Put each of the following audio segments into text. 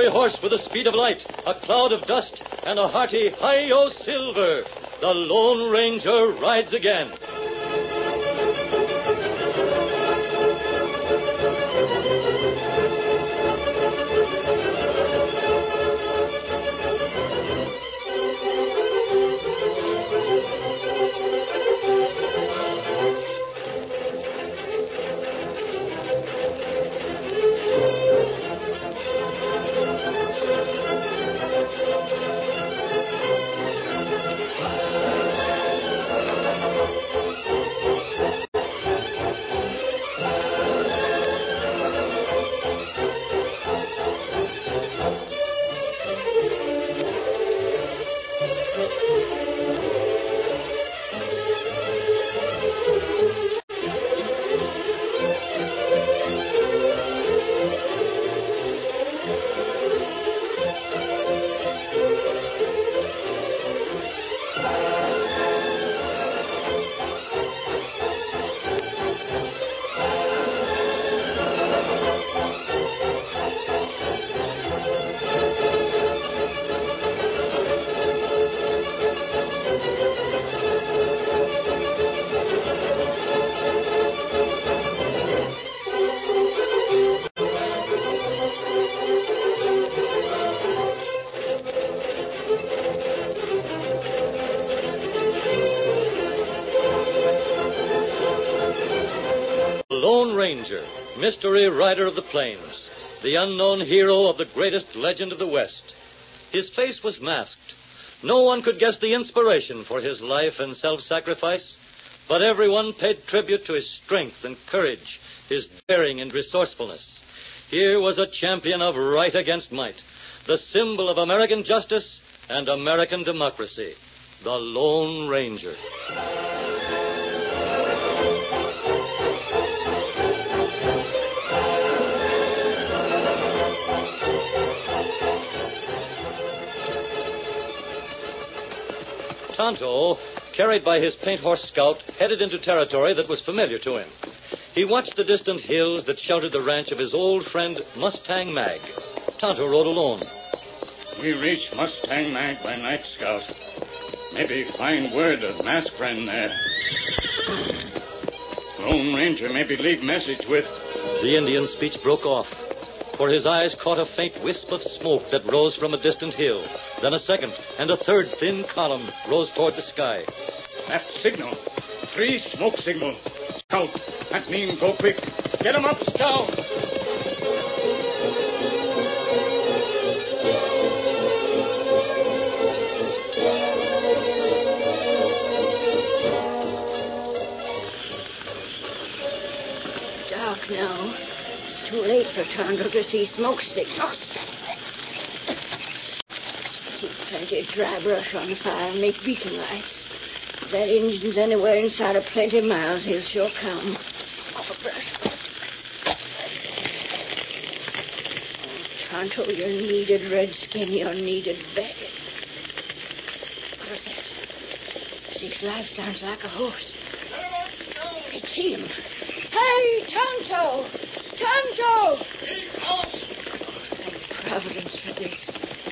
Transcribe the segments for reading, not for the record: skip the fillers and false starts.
fiery horse with the speed of light, a cloud of dust, and a hearty Hi-Yo Silver. The Lone Ranger rides again. Lone Ranger, mystery rider of the plains, the unknown hero of the greatest legend of the West. His face was masked. No one could guess the inspiration for his life and self-sacrifice, but everyone paid tribute to his strength and courage, his daring and resourcefulness. Here was a champion of right against might, the symbol of American justice and American democracy, the Lone Ranger. Tonto, carried by his paint horse Scout, headed into territory that was familiar to him. He watched the distant hills that sheltered the ranch of his old friend Mustang Mag. Tonto rode alone. We reached Mustang Mag by night, Scout. Maybe find word of masked friend there. Lone Ranger maybe leave message with... The Indian's speech broke off, for his eyes caught a faint wisp of smoke that rose from a distant hill. Then a second and a third thin column rose toward the sky. That signal. 3 smoke signal. Scout, that mean go quick. Get 'em up, Scout. Dark now. It's too late for Tonto to see smoke signals. Keep plenty of dry brush on the fire and make beacon lights. If that engine's anywhere inside of plenty of miles, he'll sure come. Off a brush. Oh, Tonto, you're needed, Redskin. You're needed bad. What was that? 6 Live sounds like a horse. It's him. Hey, Tonto! Tonto! Oh, thank Providence for this.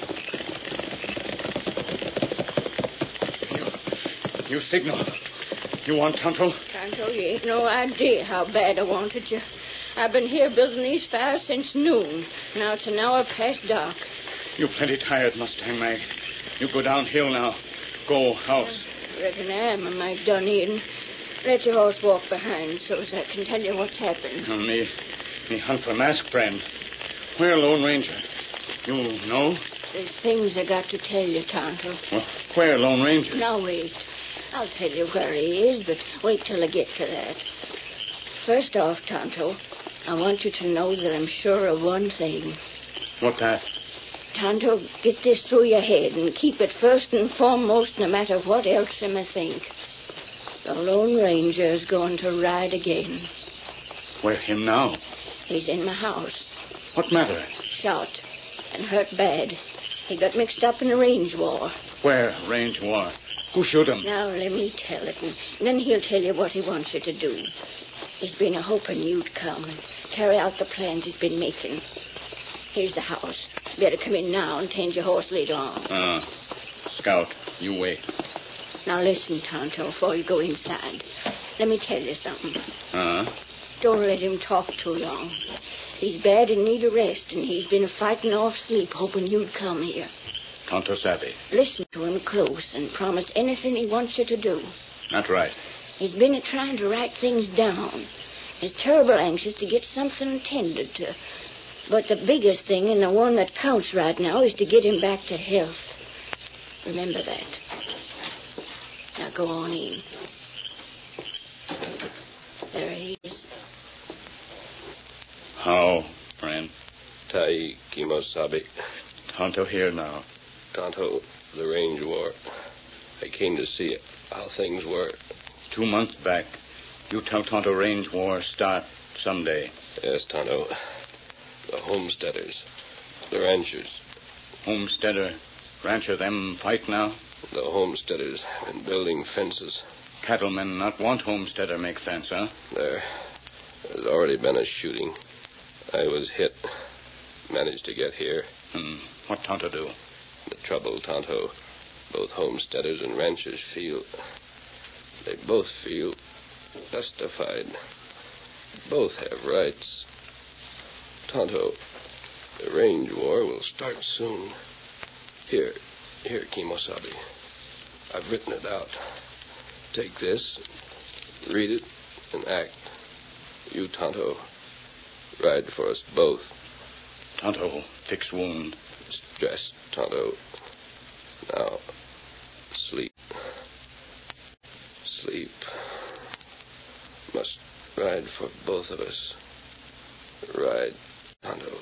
You signal. You want Tonto? Tonto, you ain't no idea how bad I wanted you. I've been here building these fires since noon. Now it's an hour past dark. You plenty tired, Mustang Mag. You go downhill now. Go house. I reckon I am a mite done in. Let your horse walk behind so as I can tell you what's happened. Me hunt for masked friend. Where, Lone Ranger? You know? There's things I got to tell you, Tonto. Well, where, Lone Ranger? Now wait. I'll tell you where he is, but wait till I get to that. First off, Tonto, I want you to know that I'm sure of one thing. What that? Tonto, get this through your head and keep it first and foremost no matter what else you may think. The Lone Ranger's going to ride again. Where him now? He's in my house. What matter? Shot and hurt bad. He got mixed up in a range war. Where, range war? Who shoot him? Now, let me tell it, and then he'll tell you what he wants you to do. He's been a-hoping you'd come and carry out the plans he's been making. Here's the house. Better come in now and tend your horse later on. Scout, you wait. Now listen, Tonto, before you go inside. Let me tell you something. Don't let him talk too long. He's bad in need of rest, and he's been fighting off sleep, hoping you'd come here. Tonto savvy. Listen to him close and promise anything he wants you to do. That's right. He's been trying to write things down. He's terrible anxious to get something attended to. But the biggest thing, and the one that counts right now, is to get him back to health. Remember that. Now go on in. There he is. How, friend? Tai Kimosabe. Tonto here now. Tonto, the range war. I came to see how things were. 2 months back. You tell Tonto range war start someday. Yes, Tonto. The homesteaders. The ranchers. Homesteader, rancher, them fight now? The homesteaders have been building fences. Cattlemen not want homesteader make fence, huh? There's already been a shooting. I was hit. Managed to get here. What Tonto do? The trouble, Tonto, both homesteaders and ranchers feel. They both feel justified. Both have rights. Tonto, the range war will start soon. Here, Kimosabe. I've written it out. Take this, read it, and act. You, Tonto, ride for us both. Tonto, fix wound. It's dressed, Tonto. Now, sleep. Sleep. Must ride for both of us. Ride, Tonto.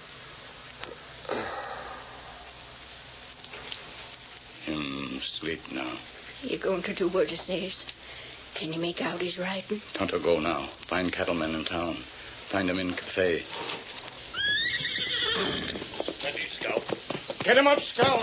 Him sleep now. You going to do what he says? Can you make out his writing? Tonto go now. Find cattlemen in town. Find them in cafe. Ready, Scout. Get him up, Scout.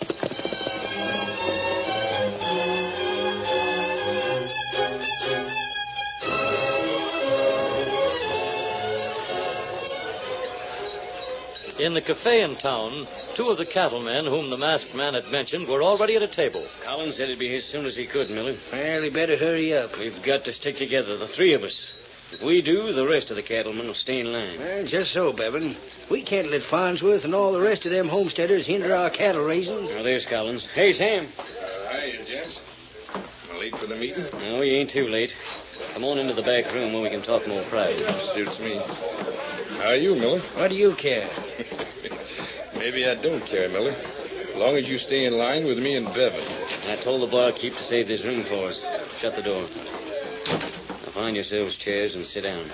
In the cafe in town, 2 of the cattlemen whom the masked man had mentioned were already at a table. Collins said he'd be here as soon as he could, Miller. Well, he better hurry up. We've got to stick together, the 3 of us. If we do, the rest of the cattlemen will stay in line. Well, just so, Bevan. We can't let Farnsworth and all the rest of them homesteaders hinder our cattle raising. Now, there's Collins. Hey, Sam. Hiya, gents. Am I late for the meeting? No, you ain't too late. Come on into the back room where we can talk more private. Suits me. How are you, Miller? What do you care? Maybe I don't care, Miller. As long as you stay in line with me and Bevan. I told the barkeep to save this room for us. Shut the door. Now find yourselves chairs and sit down.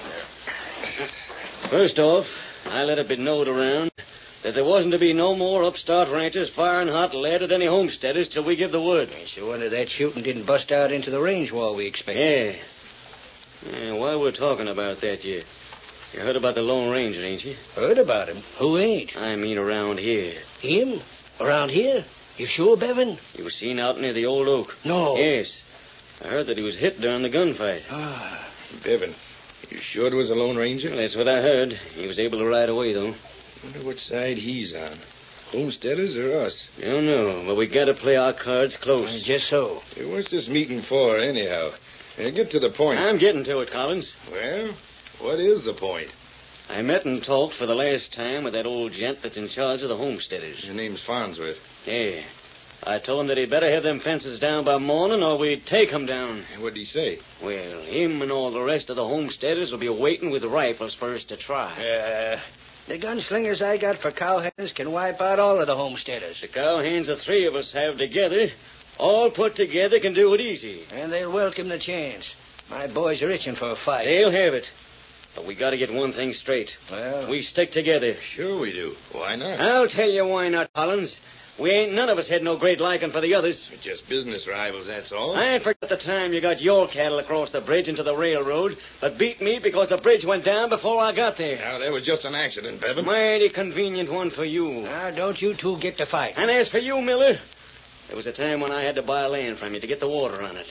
First off, I let it be known around that there wasn't to be no more upstart ranchers firing hot lead at any homesteaders till we give the word. It's a wonder that shooting didn't bust out into the range wall we expected. Yeah, while we're talking about that, you heard about the Lone Ranger, ain't you? Heard about him? Who ain't? I mean around here. Him? Around here? You sure, Bevan? He was seen out near the old oak. No. Yes. I heard that he was hit during the gunfight. Bevan, you sure it was a Lone Ranger? Well, that's what I heard. He was able to ride away, though. Wonder what side he's on. Homesteaders or us? I don't know, but we got to play our cards close. Just so. Hey, what's this meeting for, anyhow? Get to the point. I'm getting to it, Collins. Well, what is the point? I met and talked for the last time with that old gent that's in charge of the homesteaders. Your name's Farnsworth. Yeah. I told him that he'd better have them fences down by morning or we'd take 'em down. What'd he say? Well, him and all the rest of the homesteaders will be waiting with rifles for us to try. The gunslingers I got for cowhands can wipe out all of the homesteaders. The cowhands the 3 of us have together, all put together, can do it easy. And they'll welcome the chance. My boys are itching for a fight. They'll have it. But we got to get one thing straight. Well, We stick together. Sure we do. Why not? I'll tell you why not, Collins. We ain't none of us had no great liking for the others. We're just business rivals, that's all. I ain't forgot the time you got your cattle across the bridge into the railroad, but beat me because the bridge went down before I got there. Now, that was just an accident, Bevan. Mighty convenient one for you. now don't you two get to fight. And as for you, Miller, there was a time when I had to buy land from you to get the water on it.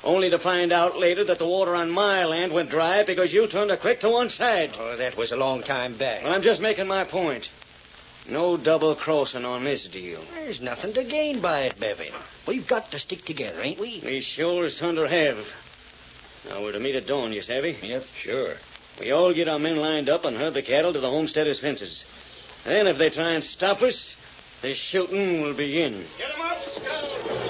only to find out later that the water on my land went dry because you turned the creek to one side. Oh, that was a long time back. Well, I'm just making my point. No double-crossing on this deal. There's nothing to gain by it, Bevan. We've got to stick together, ain't we? We sure as thunder have. Now, we're to meet at dawn, you savvy? Yep. Sure. We all get our men lined up and herd the cattle to the homesteaders' fences. Then, if they try and stop us, the shooting will begin. Get 'em up, Scout!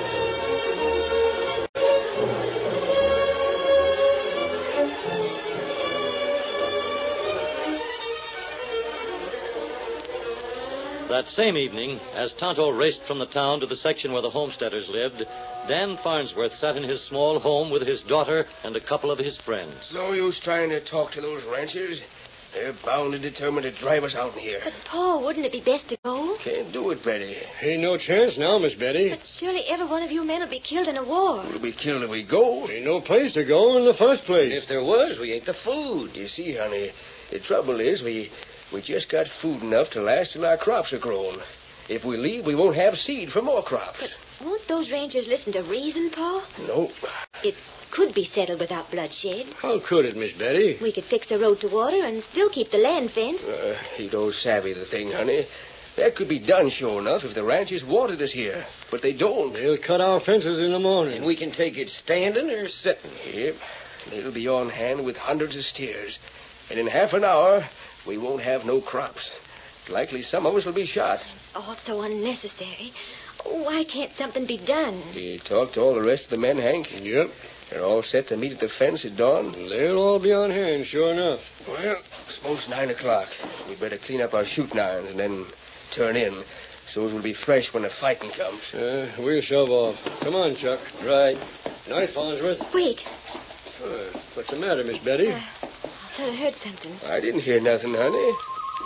That same evening, as Tonto raced from the town to the section where the homesteaders lived, Dan Farnsworth sat in his small home with his daughter and a couple of his friends. No use trying to talk to those ranchers. They're bound and determined to drive us out in here. But, Paul, wouldn't it be best to go? Can't do it, Betty. Ain't no chance now, Miss Betty. But surely every one of you men will be killed in a war. We'll be killed if we go. Ain't no place to go in the first place. If there was, we ain't the food. You see, honey, the trouble is we just got food enough to last till our crops are grown. If we leave, we won't have seed for more crops. But won't those rangers listen to reason, Paul? No. It could be settled without bloodshed. How could it, Miss Betty? We could fix a road to water and still keep the land fenced. He don't savvy the thing, honey. That could be done, sure enough, if the ranchers wanted us here. But they don't. They'll cut our fences in the morning. And we can take it standing or sitting. Yep. They'll be on hand with hundreds of steers. And in half an hour, we won't have no crops. Likely some of us will be shot. Oh, it's so unnecessary. Oh, why can't something be done? You talked to all the rest of the men, Hank? Yep. They're all set to meet at the fence at dawn? They'll all be on hand, sure enough. Well, suppose 9 o'clock. We'd better clean up our shooting irons and then turn in, so as we'll be fresh when the fighting comes. We'll shove off. Come on, Chuck. Right. Night, Farnsworth. Wait. What's the matter, Miss Betty? I thought I heard something. I didn't hear nothing, honey.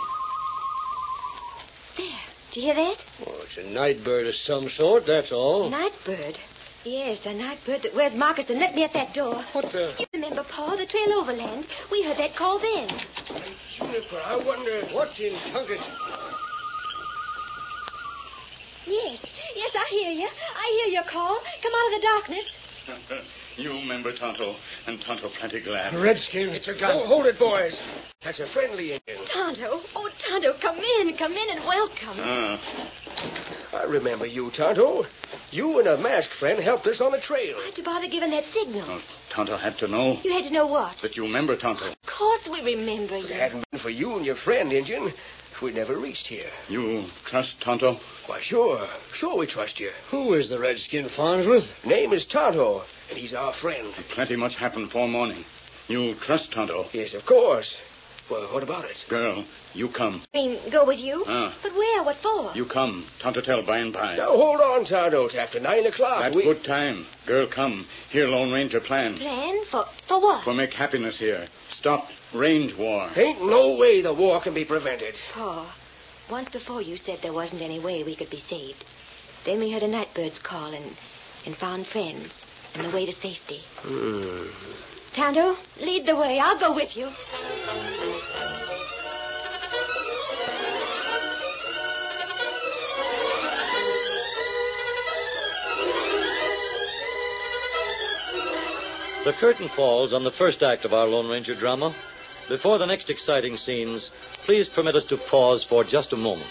There. Do you hear that? Oh, it's a night bird of some sort, that's all. Night bird. Yes, a night bird that wears moccasin. Let me at that door. What the... You remember, Paul, the trail overland? We heard that call then. Juniper, I wonder... What in Tungus? Yes, I hear you. I hear your call. Come out of the darkness. You remember Tonto, and Tonto plenty glad. Redskin. It's a gun. Oh, hold it, boys. That's a friendly Indian. Tonto. Oh, Tonto, come in and welcome. I remember you, Tonto. You and a masked friend helped us on the trail. Why'd you bother giving that signal? Oh, Tonto had to know You had to know what? that you remember Tonto. Of course we remember If it you. hadn't been for you and your friend, Indian, we'd never reached here. You trust Tonto? Why, sure. Sure we trust you. Who is the Redskin, Farnsworth? Name is Tonto, and he's our friend. Plenty much happened for morning. You trust Tonto? Yes, of course. Well, what about it? Girl, you come. I mean, go with you? Ah. But where? What for? You come. Tonto tell by and by. Now, hold on, Tonto. It's after 9 o'clock. That good time. Girl, come. Here, Lone Ranger plan. Plan? For what? For make happiness here. Stop range war. Ain't no way the war can be prevented. Paul, once before you said there wasn't any way we could be saved. Then we heard a night bird's call and found friends and the way to safety. Tonto, lead the way. I'll go with you. The curtain falls on the first act of our Lone Ranger drama. Before the next exciting scenes, please permit us to pause for just a moment.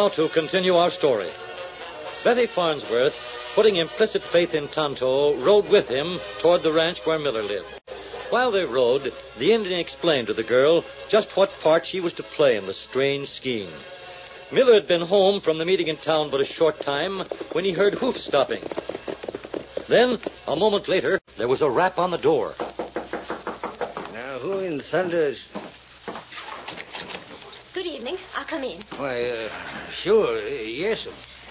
now to continue our story. Betty Farnsworth, putting implicit faith in Tonto, rode with him toward the ranch where Miller lived. While they rode, the Indian explained to the girl just what part she was to play in the strange scheme. Miller had been home from the meeting in town but a short time when he heard hoofs stopping. Then, a moment later, there was a rap on the door. Now, who in thunder's... Good evening. I'll come in. Why, sure, yes.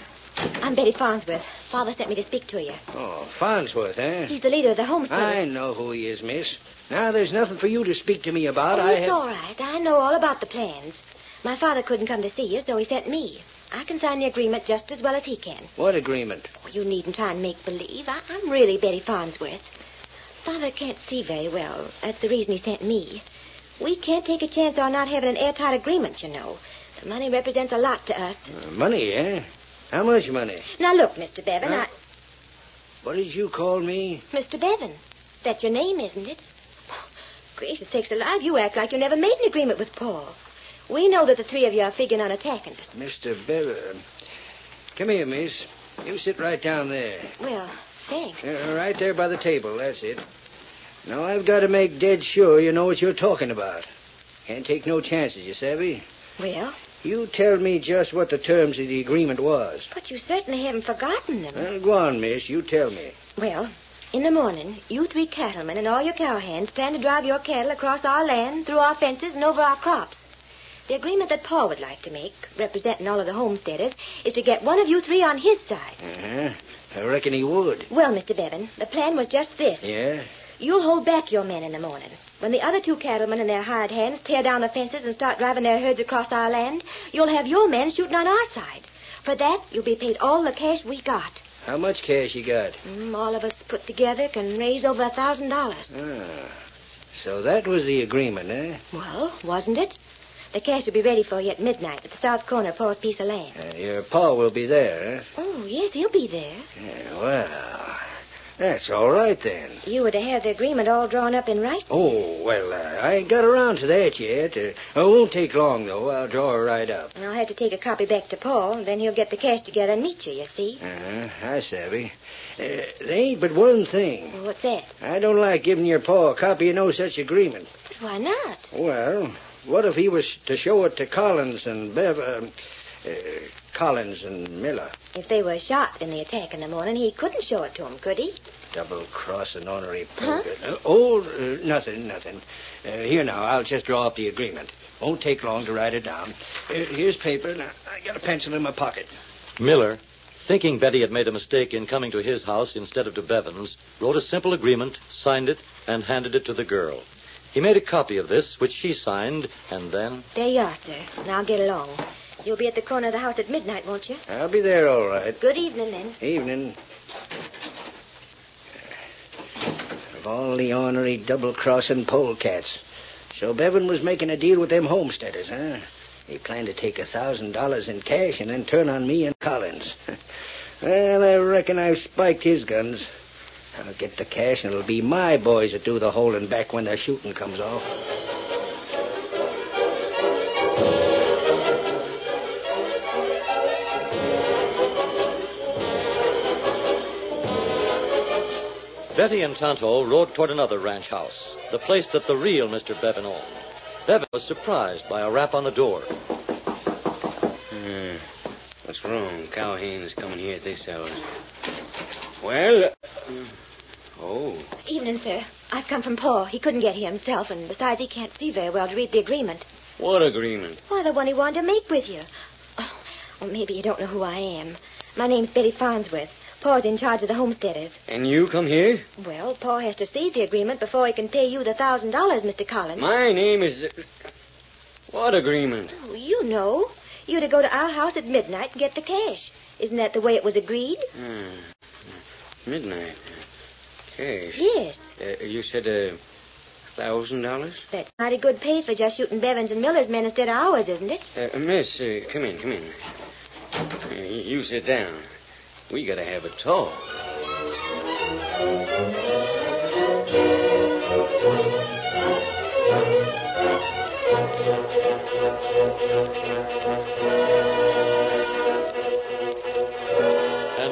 I'm Betty Farnsworth. Father sent me to speak to you. Oh, Farnsworth, eh? He's the leader of the homestead. I know who he is, miss. Now, there's nothing for you to speak to me about. It's all right. I know all about the plans. My father couldn't come to see you, so he sent me. I can sign the agreement just as well as he can. What agreement? Oh, you needn't try and make believe. I'm really Betty Farnsworth. Father can't see very well. That's the reason he sent me. We can't take a chance on not having an airtight agreement, you know. The money represents a lot to us. Money, eh? How much money? Now, look, Mr. Bevan, What did you call me? Mr. Bevan. That's your name, isn't it? Oh, gracious sakes alive, you act like you never made an agreement with Paul. We know that the three of you are figuring on attacking us. Mr. Bevan. Come here, miss. You sit right down there. Well, thanks. Right there by the table, that's it. Now, I've got to make dead sure you know what you're talking about. Can't take no chances, you savvy? Well? You tell me just what the terms of the agreement was. But you certainly haven't forgotten them. Go on, miss. You tell me. Well, in the morning, you three cattlemen and all your cowhands plan to drive your cattle across our land, through our fences, and over our crops. The agreement that Paul would like to make, representing all of the homesteaders, is to get one of you three on his side. Uh-huh. I reckon he would. Well, Mr. Bevan, the plan was just this. Yeah? You'll hold back your men in the morning. When the other two cattlemen and their hired hands tear down the fences and start driving their herds across our land, you'll have your men shooting on our side. For that, you'll be paid all the cash we got. How much cash you got? All of us put together can raise over $1,000. Ah. So that was the agreement, eh? Well, wasn't it? The cash will be ready for you at midnight at the south corner of Paul's piece of land. Your pa will be there, eh? Oh, yes, he'll be there. Yeah, well, that's all right then. You were to have the agreement all drawn up in writing. Oh, well, I ain't got around to that yet. It won't take long, though. I'll draw her right up. I'll have to take a copy back to Paul, and then he'll get the cash together and meet you see. I savvy. There ain't but one thing. Well, what's that? I don't like giving your pa a copy of no such agreement. But why not? Well, what if he was to show it to Collins and Collins and Miller? If they were shot in the attack in the morning, he couldn't show it to them, could he? Double-crossing ornery Huh? poker. Nothing. Here now, I'll just draw up the agreement. Won't take long to write it down. Here's paper. Now, I got a pencil in my pocket. Miller, thinking Betty had made a mistake in coming to his house instead of to Bevan's, wrote a simple agreement, signed it, and handed it to the girl. He made a copy of this, which she signed, and then... There you are, sir. Now get along. You'll be at the corner of the house at midnight, won't you? I'll be there, all right. Good evening, then. Evening. Of all the ornery double-crossing polecats. So Bevan was making a deal with them homesteaders, huh? He planned to take $1,000 in cash and then turn on me and Collins. Well, I reckon I've spiked his guns. I'll get the cash, and it'll be my boys that do the holding back when the shooting comes off. Betty and Tonto rode toward another ranch house, the place that the real Mr. Bevan owned. Bevan was surprised by a rap on the door. What's wrong? Cowhands coming here at this hour. Well, oh. Evening, sir. I've come from Paul. He couldn't get here himself, and besides, he can't see very well to read the agreement. What agreement? Why, the one he wanted to make with you. Oh, well, maybe you don't know who I am. My name's Betty Farnsworth. Paul's in charge of the homesteaders. And you come here? Well, Paul has to see the agreement before he can pay you the $1,000, Mr. Collins. My name is... What agreement? Oh, you know. You're to go to our house at midnight and get the cash. Isn't that the way it was agreed? Midnight. Cash? Yes. You said $1,000? That's mighty good pay for just shooting Bevan's and Miller's men instead of ours, isn't it? Miss, come in. You sit down. We gotta have a talk.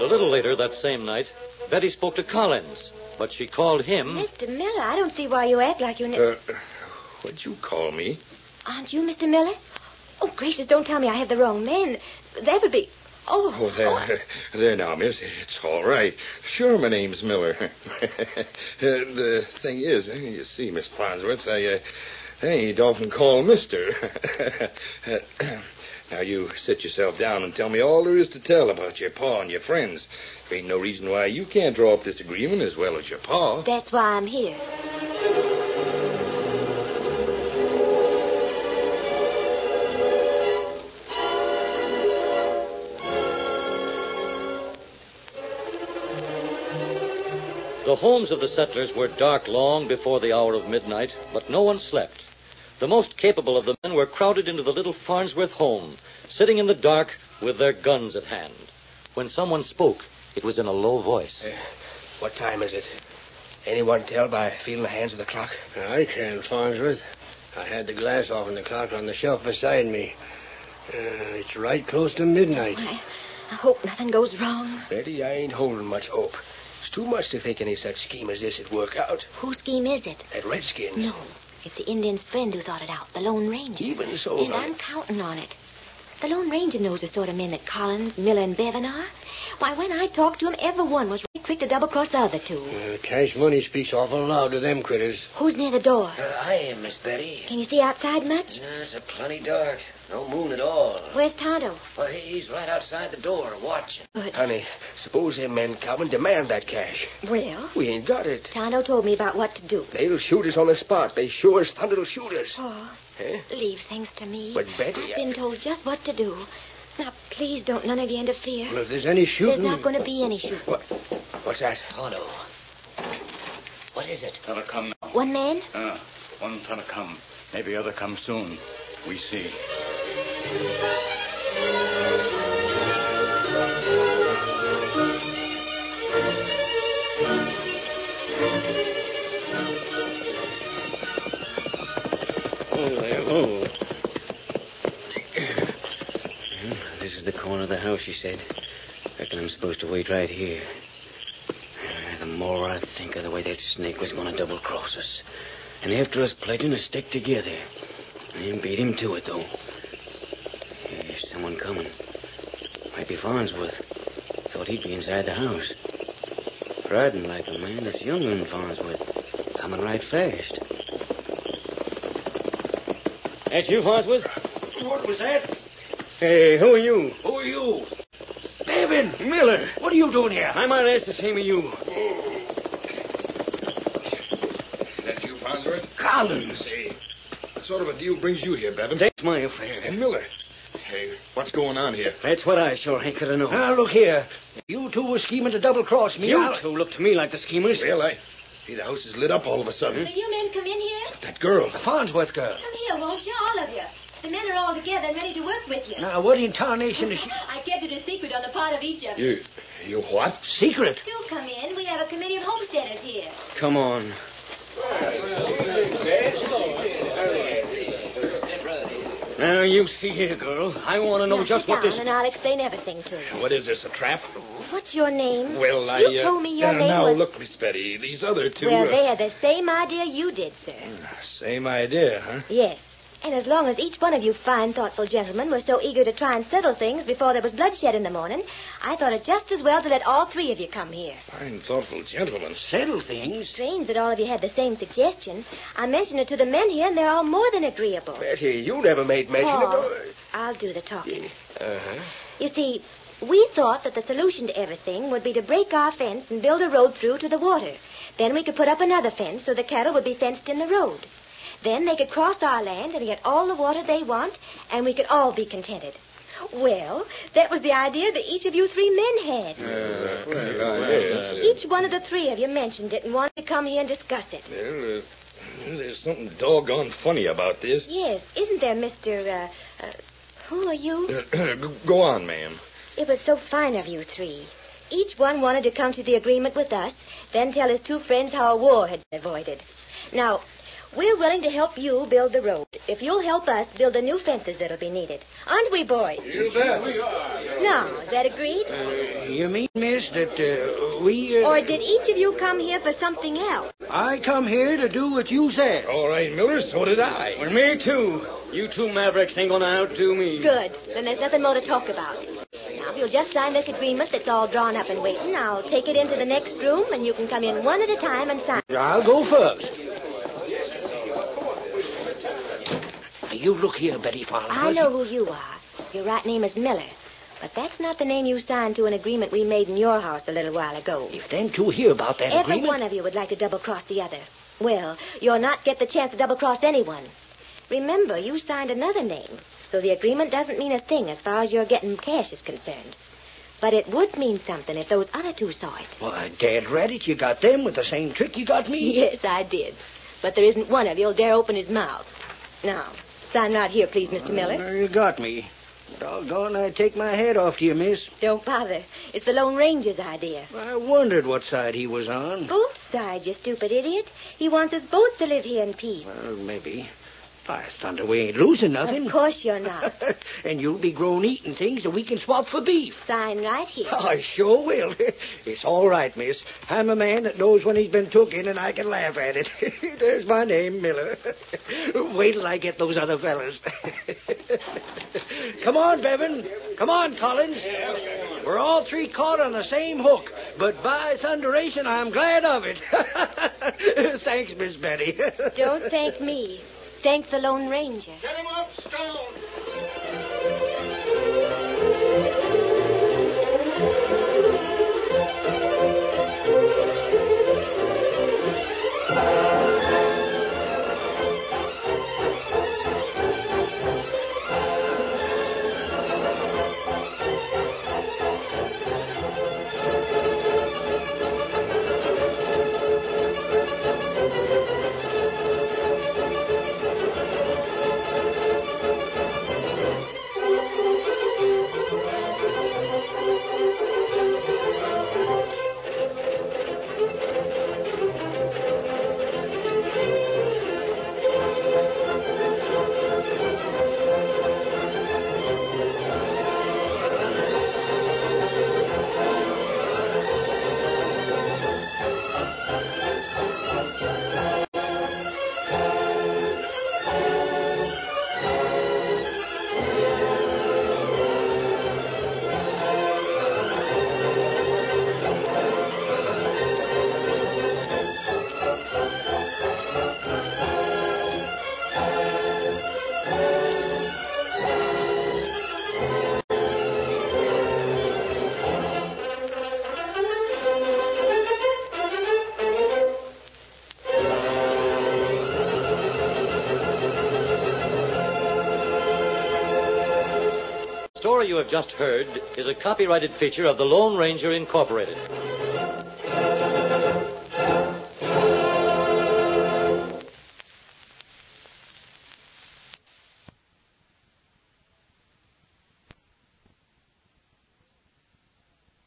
little later that same night, Betty spoke to Collins, but she called him... Mr. Miller, I don't see why you act like you... What'd you call me? Aren't you Mr. Miller? Oh, gracious, don't tell me I have the wrong man. That would be... Oh, there now, miss. It's all right. Sure, my name's Miller. The thing is, you see, Miss Farnsworth, I ain't often called Mister. Now, you sit yourself down and tell me all there is to tell about your pa and your friends. There ain't no reason why you can't draw up this agreement as well as your pa. That's why I'm here. The homes of the settlers were dark long before the hour of midnight, but no one slept. The most capable of the men were crowded into the little Farnsworth home, sitting in the dark with their guns at hand. When someone spoke, it was in a low voice. What time is it? Anyone tell by feeling the hands of the clock? I can, Farnsworth. I had the glass off in the clock on the shelf beside me. It's right close to midnight. I hope nothing goes wrong. Betty, I ain't holding much hope. It's too much to think any such scheme as this would work out. Whose scheme is it? That Redskin. No, it's the Indian's friend who thought it out, the Lone Ranger. Even so, and I'm counting on it. The Lone Ranger knows the sort of men that Collins, Miller, and Bevan are. Why, when I talked to him, every one was right quick to double-cross the other two. Cash money speaks awful loud to them critters. Who's near the door? I am, Miss Betty. Can you see outside much? It's a plenty dark. No moon at all. Where's Tonto? Well, he's right outside the door, watching. Good. Honey, suppose them men come and demand that cash. Well? We ain't got it. Tonto told me about what to do. They'll shoot us on the spot. They sure as thunder'll shoot us. Oh, Eh? leave things to me. But, Betty, I've been told just what to do. Now, please don't none of you interfere. Well, if there's any shooting... There's not going to be any shooting. What's that? Tonto. What is it? Fella come now. One man? One fella come. Maybe other come soon. We see. Oh. This is the corner of the house, she said. Reckon I'm supposed to wait right here. The more I think of the way that snake was going to double-cross us. And after us pledging to stick together. And beat him to it, though. There's someone coming. Might be Farnsworth. Thought he'd be inside the house. Riding like a man that's younger than Farnsworth. Coming right fast. That's you, Farnsworth? What was that? Hey, who are you? Who are you? Bevan! Miller. What are you doing here? I might ask the same of you. That you, Farnsworth? Collins. Hey, what sort of a deal brings you here, Bevan? That's my affair. And Miller. Hey, what's going on here? That's what I sure hanker to know. Now, look here. If you two were scheming to double-cross me, You two look to me like the schemers. Well, I see the house is lit up all of a sudden. Will you men come in here? That girl. The Farnsworth girl. Come here, won't you? All of you. The men are all together and ready to work with you. Now, what in tarnation is she... I kept it a secret on the part of each of you. You what? Secret? Do come in. We have a committee of homesteaders here. Come on. Now, you see here, girl. I want to know Now, just sit what down this... and I'll explain everything to you. What is this, a trap? What's your name? Well, You told me your name now, was... look, Miss Betty, these other two... Well, they had the same idea you did, sir. Same idea, huh? Yes. And as long as each one of you fine, thoughtful gentlemen were so eager to try and settle things before there was bloodshed in the morning, I thought it just as well to let all three of you come here. Fine, thoughtful gentlemen. Settle things? Strange that all of you had the same suggestion. I mentioned it to the men here, and they're all more than agreeable. Betty, you never made mention Paul, of it. I'll do the talking. Uh-huh. You see, we thought that the solution to everything would be to break our fence and build a road through to the water. Then we could put up another fence so the cattle would be fenced in the road. Then they could cross our land and get all the water they want, and we could all be contented. Well, that was the idea that each of you three men had. Each one of the three of you mentioned it and wanted to come here and discuss it. Well, there's something doggone funny about this. Yes, isn't there, Mr. Who are you? Go on, ma'am. It was so fine of you three. Each one wanted to come to the agreement with us, then tell his two friends how a war had been avoided. Now, We're willing to help you build the road if you'll help us build the new fences that'll be needed. Aren't we, boys? You bet. We are. Now, is that agreed? You mean, miss, that we... Or did each of you come here for something else? I come here to do what you said. All right, Miller, so did I. Well, me too. You two mavericks ain't gonna outdo me. Good. Then there's nothing more to talk about. Now, if you'll just sign this agreement that's all drawn up and waiting, I'll take it into the next room, and you can come in one at a time and sign. I'll go first. You look here, Betty Farnsworth. I know who you are. Your right name is Miller. But that's not the name you signed to an agreement we made in your house a little while ago. If them two hear about that Every agreement... one of you would like to double-cross the other. Well, you'll not get the chance to double-cross anyone. Remember, you signed another name, so the agreement doesn't mean a thing as far as your getting cash is concerned. But it would mean something if those other two saw it. Why, Dad Raditz, you got them with the same trick you got me? Yes, I did. But there isn't one of you'll dare open his mouth. Now, sign right here, please, Mr. Miller. You got me. Doggone, I'd take my head off to you, miss. Don't bother. It's the Lone Ranger's idea. I wondered what side he was on. Both sides, you stupid idiot. He wants us both to live here in peace. Well, maybe. By thunder, we ain't losing nothing. Of course you're not. And you'll be grown eating things that we can swap for beef. Sign right here. I sure will. It's all right, miss. I'm a man that knows when he's been took in, and I can laugh at it. There's my name, Miller. Wait till I get those other fellas. Come on, Bevan. Come on, Collins. We're all three caught on the same hook. But by thunderation, I'm glad of it. Thanks, Miss Betty. Don't thank me. Thank the Lone Ranger. Get him up, Stone. The story you have just heard is a copyrighted feature of the Lone Ranger Incorporated.